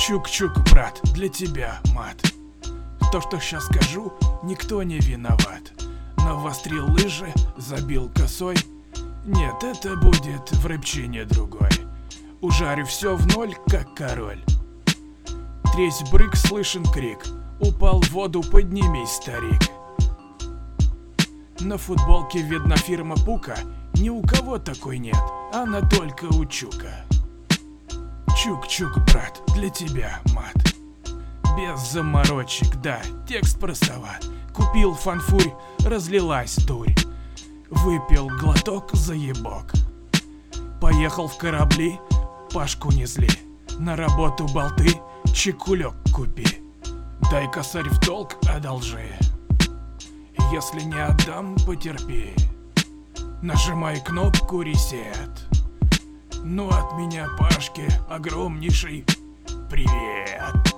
Чук-чук, брат, для тебя мат. То, что сейчас скажу, никто не виноват. Навострил лыжи, забил косой. Нет, это будет в рэпчине другой. Ужарю все в ноль, как король. Тресь брык, слышен крик. Упал в воду, поднимись, старик. На футболке видна фирма Пука. Ни у кого такой нет, она только у Чука. Чук-чук, брат, для тебя мат. Без заморочек, да, текст простоват. Купил фанфурь, разлилась дурь. Выпил глоток, заебок. Поехал в корабли, Пашку не зли. На работу болты, чекулек купи. Дай косарь в долг, одолжи. Если не отдам, потерпи. Нажимай кнопку ресет. Ну от меня, Пашке, огромнейший привет.